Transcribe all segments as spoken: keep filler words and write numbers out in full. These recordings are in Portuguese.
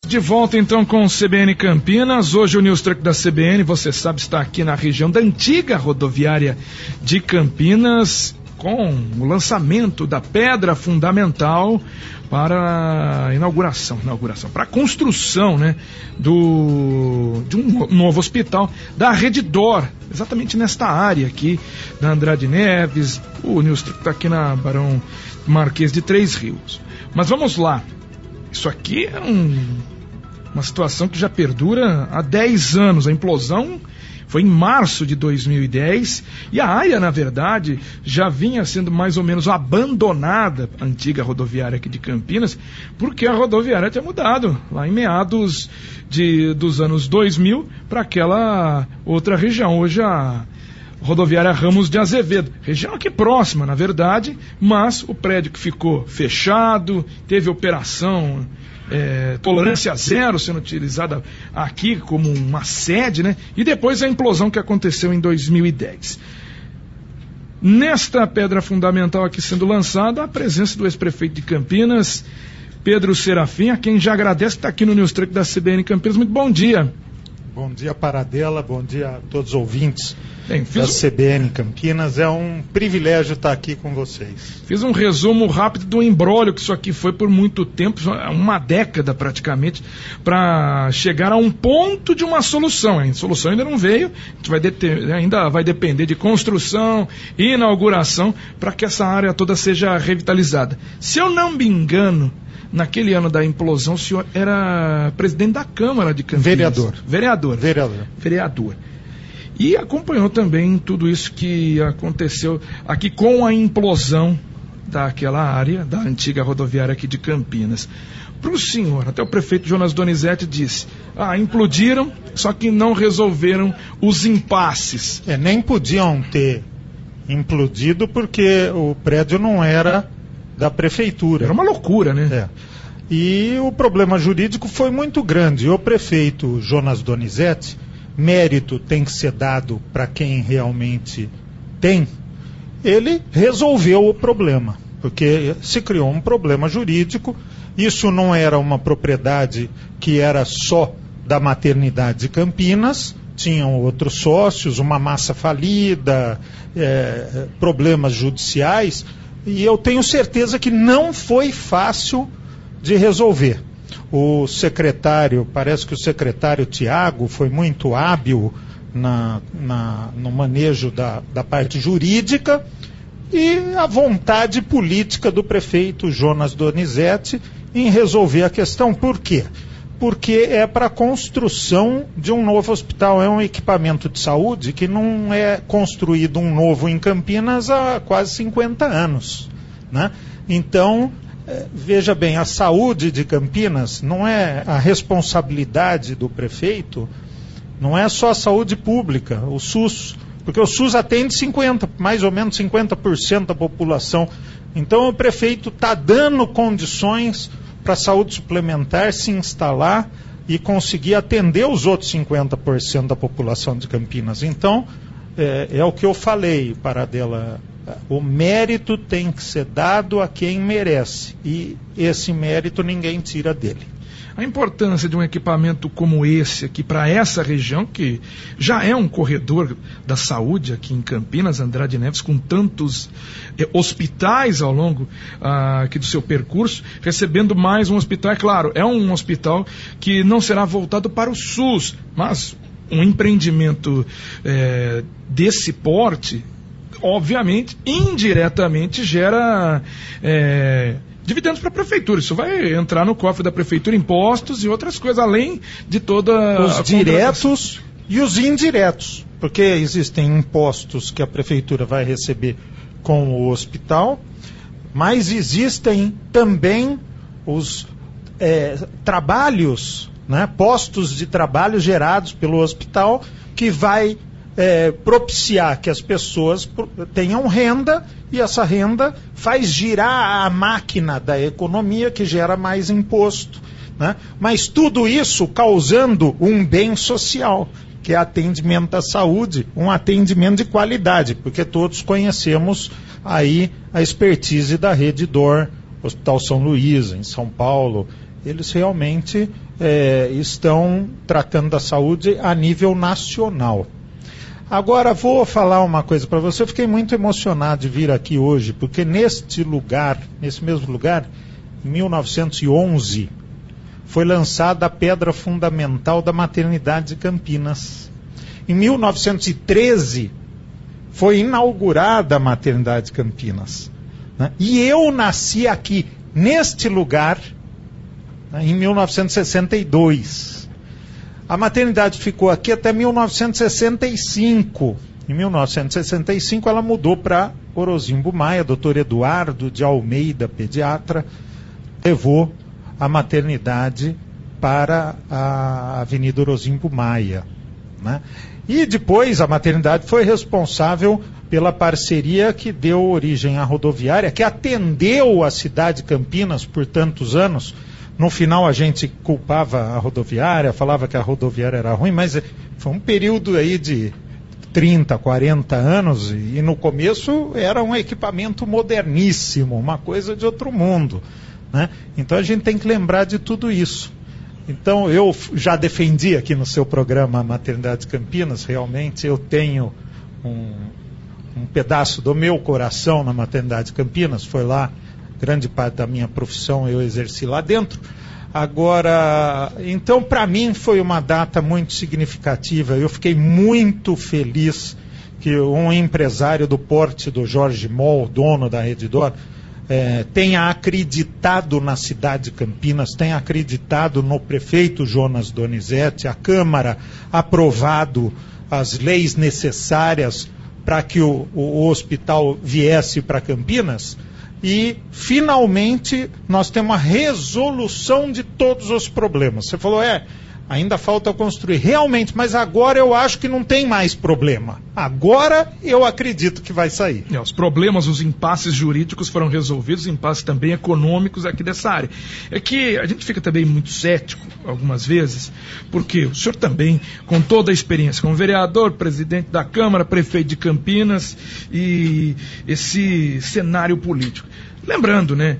De volta então com o C B N Campinas. Hoje o News Truck da C B N, você sabe, está aqui na região da antiga rodoviária de Campinas, com o lançamento da pedra fundamental para a inauguração, inauguração, para a construção, né, do, de um novo hospital da Redditor, exatamente nesta área aqui da Andrade Neves. O News Truck está aqui na Barão Marquês de Três Rios. Mas vamos lá. Isso aqui é um, uma situação que já perdura há dez anos. A implosão foi em março de dois mil e dez e a área, na verdade, já vinha sendo mais ou menos abandonada, a antiga rodoviária aqui de Campinas, porque a rodoviária tinha mudado lá em meados de, dos anos dois mil para aquela outra região. Hoje a rodoviária Ramos de Azevedo, região aqui próxima, na verdade, mas o prédio que ficou fechado, teve operação é, tolerância zero sendo utilizada aqui como uma sede, né? E depois a implosão que aconteceu em dois mil e dez. Nesta pedra fundamental aqui sendo lançada, a presença do ex-prefeito de Campinas, Pedro Serafim, a quem já agradece, está aqui no News Truck da C B N Campinas. Muito bom dia. Bom dia, Paradela, bom dia a todos os ouvintes Bem, da um... C B N Campinas. É um privilégio estar aqui com vocês. Fiz um resumo rápido do imbróglio que isso aqui foi por muito tempo, uma década praticamente, para chegar a um ponto de uma solução. A solução ainda não veio, a gente vai deter, ainda vai depender de construção e inauguração para que essa área toda seja revitalizada. Se eu não me engano, naquele ano da implosão, o senhor era presidente da Câmara de Campinas. Vereador. Vereador. Vereador. Vereador. E acompanhou também tudo isso que aconteceu aqui com a implosão daquela área, da antiga rodoviária aqui de Campinas. Para o senhor, até o prefeito Jonas Donizete disse, ah, implodiram, só que não resolveram os impasses. É, nem podiam ter implodido porque o prédio não era da prefeitura. Era uma loucura, né? É. E o problema jurídico foi muito grande. O prefeito Jonas Donizete, mérito tem que ser dado para quem realmente tem, ele resolveu o problema, porque se criou um problema jurídico. Isso não era uma propriedade que era só da maternidade de Campinas, tinham outros sócios, uma massa falida, é, problemas judiciais, e eu tenho certeza que não foi fácil de resolver. O secretário, parece que o secretário Tiago foi muito hábil na, na, no manejo da, da parte jurídica, e a vontade política do prefeito Jonas Donizete em resolver a questão. Por quê? Porque é para a construção de um novo hospital. É um equipamento de saúde que não é construído um novo em Campinas há quase cinquenta anos, né? Então, veja bem, a saúde de Campinas não é a responsabilidade do prefeito, não é só a saúde pública, o SUS, porque o SUS atende cinquenta, mais ou menos cinquenta por cento da população. Então o prefeito está dando condições para a saúde suplementar se instalar e conseguir atender os outros cinquenta por cento da população de Campinas. Então, é, é o que eu falei, Paradela. O mérito tem que ser dado a quem merece, e esse mérito ninguém tira dele. A importância de um equipamento como esse aqui para essa região, que já é um corredor da saúde aqui em Campinas, Andrade Neves, com tantos eh, hospitais ao longo ah, aqui do seu percurso, recebendo mais um hospital. É claro, é um hospital que não será voltado para o SUS, mas um empreendimento eh, desse porte, obviamente, indiretamente gera é, dividendos para a prefeitura. Isso vai entrar no cofre da prefeitura, impostos e outras coisas, além de toda os diretos e os indiretos, porque existem impostos que a prefeitura vai receber com o hospital, mas existem também os é, trabalhos, né, postos de trabalho gerados pelo hospital, que vai É, propiciar que as pessoas tenham renda, e essa renda faz girar a máquina da economia, que gera mais imposto, né? Mas tudo isso causando um bem social, que é atendimento à saúde, um atendimento de qualidade, porque todos conhecemos aí a expertise da Redditor, Hospital São Luís, em São Paulo, eles realmente é, estão tratando da saúde a nível nacional. Agora, vou falar uma coisa para você. Eu fiquei muito emocionado de vir aqui hoje, porque neste lugar, nesse mesmo lugar, em mil novecentos e onze, foi lançada a pedra fundamental da maternidade de Campinas. Em mil novecentos e treze, foi inaugurada a maternidade de Campinas. Né? E eu nasci aqui, neste lugar, né, em mil novecentos e sessenta e dois. A maternidade ficou aqui até mil novecentos e sessenta e cinco. Em mil novecentos e sessenta e cinco ela mudou para Orozimbo Maia, doutor Eduardo de Almeida, pediatra, levou a maternidade para a Avenida Orozimbo Maia. Né? E depois a maternidade foi responsável pela parceria que deu origem à rodoviária, que atendeu a cidade de Campinas por tantos anos. No final a gente culpava a rodoviária, falava que a rodoviária era ruim, mas foi um período aí de trinta, quarenta anos, e no começo era um equipamento moderníssimo, uma coisa de outro mundo. Né? Então a gente tem que lembrar de tudo isso. Então eu já defendi aqui no seu programa a Maternidade de Campinas, realmente eu tenho um, um pedaço do meu coração na Maternidade de Campinas, foi lá, grande parte da minha profissão eu exerci lá dentro. Agora, então para mim foi uma data muito significativa, eu fiquei muito feliz que um empresário do porte do Jorge Moll, dono da Redditor, É, tenha acreditado na cidade de Campinas, tenha acreditado no prefeito Jonas Donizete, a Câmara aprovado as leis necessárias para que o, o, o hospital viesse para Campinas, e finalmente nós temos uma resolução de todos os problemas. Você falou, é, ainda falta construir. Realmente, mas agora eu acho que não tem mais problema. Agora eu acredito que vai sair. É, os problemas, os impasses jurídicos foram resolvidos, impasses também econômicos aqui dessa área. É que a gente fica também muito cético, algumas vezes, porque o senhor também, com toda a experiência como vereador, presidente da Câmara, prefeito de Campinas, e esse cenário político. Lembrando, né,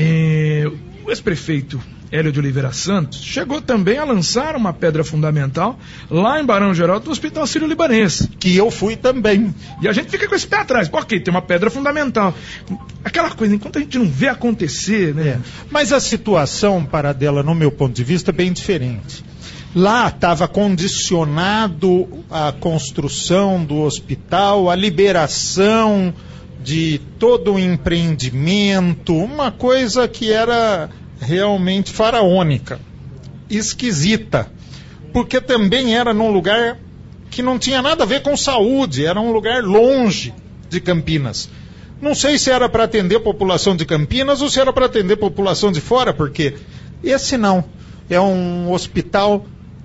eh, o ex-prefeito Hélio de Oliveira Santos chegou também a lançar uma pedra fundamental lá em Barão Geraldo do Hospital Sírio-Libanês. Que eu fui também. E a gente fica com esse pé atrás. Ok, tem uma pedra fundamental. Aquela coisa, enquanto a gente não vê acontecer, né? É. Mas a situação, Paradela, no meu ponto de vista, é bem diferente. Lá estava condicionado a construção do hospital, a liberação de todo o empreendimento, uma coisa que era realmente faraônica, esquisita, porque também era num lugar que não tinha nada a ver com saúde, era um lugar longe de Campinas. Não sei se era para atender a população de Campinas ou se era para atender a população de fora, porque esse não, é um hospital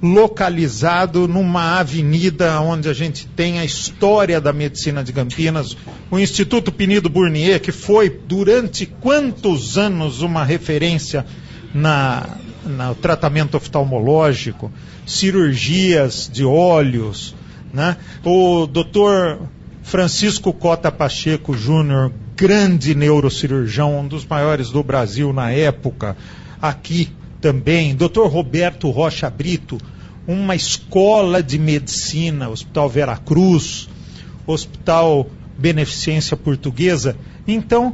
localizado numa avenida onde a gente tem a história da medicina de Campinas, o Instituto Pinido Burnier, que foi durante quantos anos uma referência na, no tratamento oftalmológico, cirurgias de olhos, né? O doutor Francisco Cota Pacheco Júnior, grande neurocirurgião, um dos maiores do Brasil na época, aqui também, doutor Roberto Rocha Brito, uma escola de medicina, Hospital Vera Cruz, Hospital Beneficência Portuguesa. Então,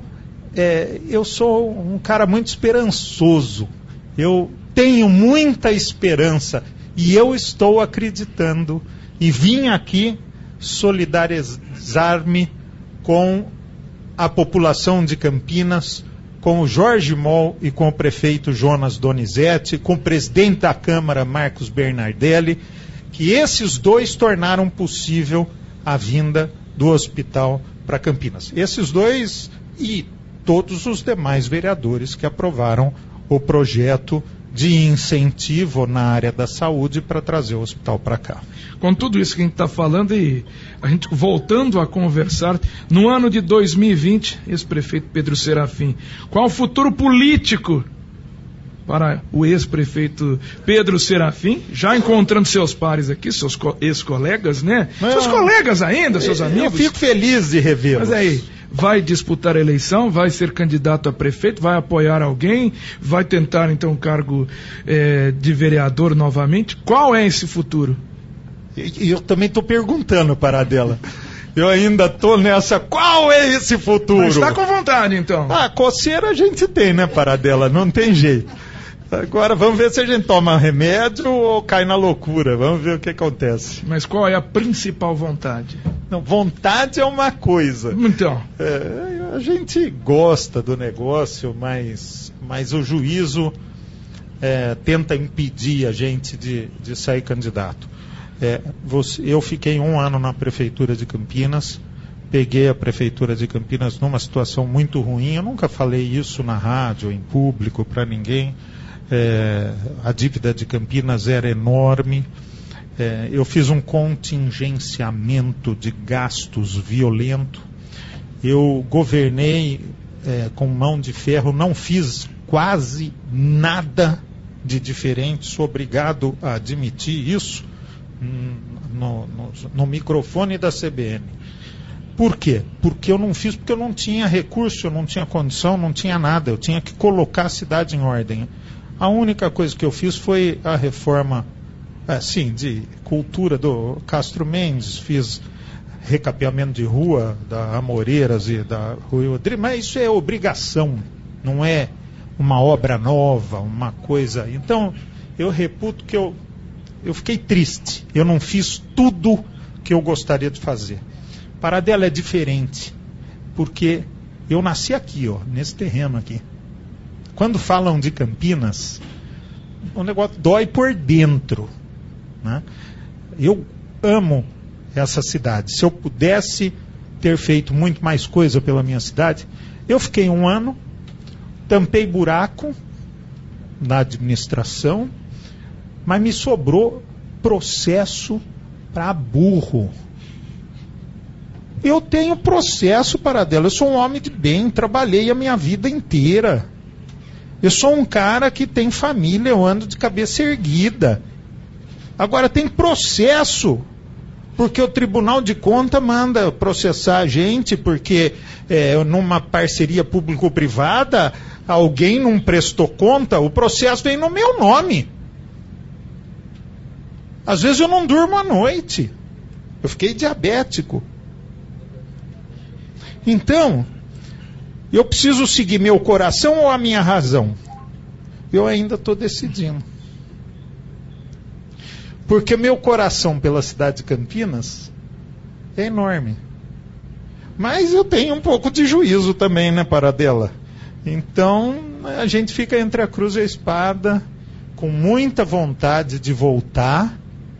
é, eu sou um cara muito esperançoso, eu tenho muita esperança e eu estou acreditando e vim aqui solidarizar-me com a população de Campinas, com o Jorge Moll e com o prefeito Jonas Donizete, com o presidente da Câmara, Marcos Bernardelli, que esses dois tornaram possível a vinda do hospital para Campinas. Esses dois e todos os demais vereadores que aprovaram o projeto de incentivo na área da saúde para trazer o hospital para cá. Com tudo isso que a gente está falando e a gente voltando a conversar, no ano de dois mil e vinte, ex-prefeito Pedro Serafim, qual o futuro político para o ex-prefeito Pedro Serafim, já encontrando seus pares aqui, seus ex-colegas, né? Não, seus colegas ainda, seus amigos. Eu fico feliz de revê-los. Mas aí, vai disputar a eleição, vai ser candidato a prefeito, vai apoiar alguém, vai tentar então o cargo é, de vereador novamente. Qual é esse futuro? E eu também estou perguntando, Paradela. Eu ainda estou nessa. Qual é esse futuro? Mas está com vontade, então. Ah, coceira a gente tem, né, Paradela? Não tem jeito. Agora vamos ver se a gente toma remédio ou cai na loucura. Vamos ver o que acontece. Mas qual é a principal vontade? Não, vontade é uma coisa. Então. É, a gente gosta do negócio, mas, mas o juízo é, tenta impedir a gente de, de sair candidato. É, você, eu fiquei um ano na Prefeitura de Campinas, peguei a Prefeitura de Campinas numa situação muito ruim. Eu nunca falei isso na rádio, em público, para ninguém. É, a dívida de Campinas era enorme. É, eu fiz um contingenciamento de gastos violento. Eu governei é, com mão de ferro, não fiz quase nada de diferente. Sou obrigado a admitir isso no, no, no microfone da C B N. Por quê? Porque eu não fiz, porque eu não tinha recurso, eu não tinha condição, não tinha nada. Eu tinha que colocar a cidade em ordem. A única coisa que eu fiz foi a reforma, assim, de cultura do Castro Mendes. Fiz recapeamento de rua da Amoreiras e da Rua Rodrigues, mas isso é obrigação, não é uma obra nova, uma coisa. Então, eu reputo que eu, eu fiquei triste. Eu não fiz tudo que eu gostaria de fazer. Paradela é diferente, porque eu nasci aqui, ó, nesse terreno aqui. Quando falam de Campinas, o negócio dói por dentro, né? Eu amo essa cidade. Se eu pudesse ter feito muito mais coisa pela minha cidade, eu fiquei um ano, tampei buraco na administração, mas me sobrou processo para burro. Eu tenho processo, Paradela. Eu sou um homem de bem, trabalhei a minha vida inteira. Eu sou um cara que tem família, eu ando de cabeça erguida. Agora tem processo, porque o Tribunal de Contas manda processar a gente, porque é, numa parceria público-privada, alguém não prestou conta, o processo vem no meu nome. Às vezes eu não durmo à noite. Eu fiquei diabético. Então, eu preciso seguir meu coração ou a minha razão? Eu ainda estou decidindo. Porque meu coração pela cidade de Campinas é enorme. Mas eu tenho um pouco de juízo também, né, Paradela? Então, a gente fica entre a cruz e a espada, com muita vontade de voltar,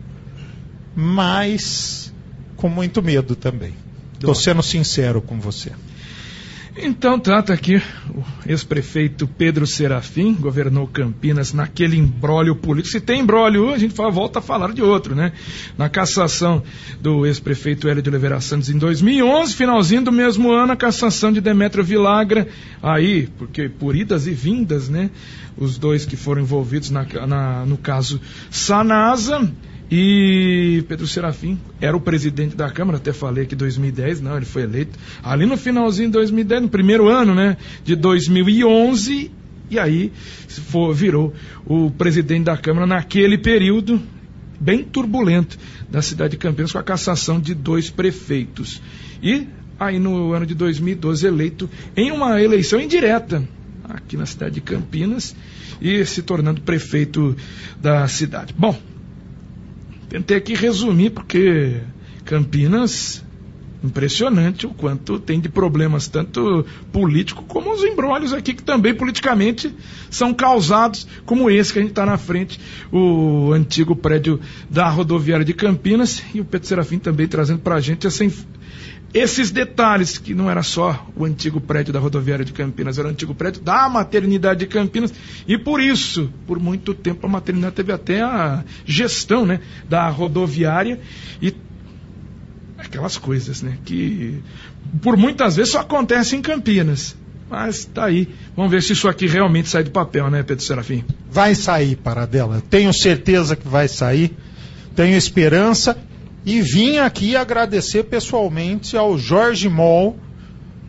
mas com muito medo também. Estou sendo sincero com você. Então trata aqui o ex-prefeito Pedro Serafim, governou Campinas naquele imbróglio político. Se tem imbróglio, a gente fala, volta a falar de outro, né? Na cassação do ex-prefeito Hélio de Oliveira Santos em dois mil e onze, finalzinho do mesmo ano, a cassação de Demétrio Vilagra, aí, porque por idas e vindas, né? Os dois que foram envolvidos na, na, no caso Sanasa. E Pedro Serafim era o presidente da Câmara, até falei que em dois mil e dez, não, ele foi eleito ali no finalzinho de dois mil e dez, no primeiro ano, né, de dois mil e onze, e aí for, virou o presidente da Câmara naquele período bem turbulento da cidade de Campinas, com a cassação de dois prefeitos. E aí no ano de dois mil e doze eleito em uma eleição indireta aqui na cidade de Campinas e se tornando prefeito da cidade. Bom, tentei aqui resumir, porque Campinas, impressionante o quanto tem de problemas, tanto político como os embrólios aqui, que também politicamente são causados, como esse que a gente está na frente, o antigo prédio da rodoviária de Campinas, e o Pedro Serafim também trazendo para a gente essa, esses detalhes, que não era só o antigo prédio da rodoviária de Campinas, era o antigo prédio da maternidade de Campinas, e por isso, por muito tempo, a maternidade teve até a gestão, né, da rodoviária, e aquelas coisas, né, que por muitas vezes só acontecem em Campinas. Mas tá aí, vamos ver se isso aqui realmente sai do papel, né, Pedro Serafim? Vai sair, Paradela, tenho certeza que vai sair, tenho esperança. E vim aqui agradecer pessoalmente ao Jorge Moll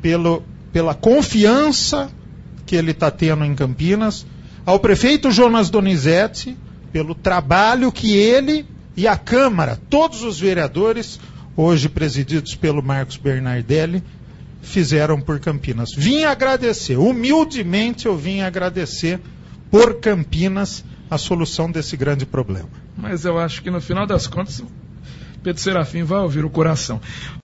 pelo, pela confiança que ele está tendo em Campinas, ao prefeito Jonas Donizete, pelo trabalho que ele e a Câmara, todos os vereadores, hoje presididos pelo Marcos Bernardelli, fizeram por Campinas. Vim agradecer, humildemente eu vim agradecer por Campinas a solução desse grande problema. Mas eu acho que no final das contas, Pedro Serafim vai ouvir o coração.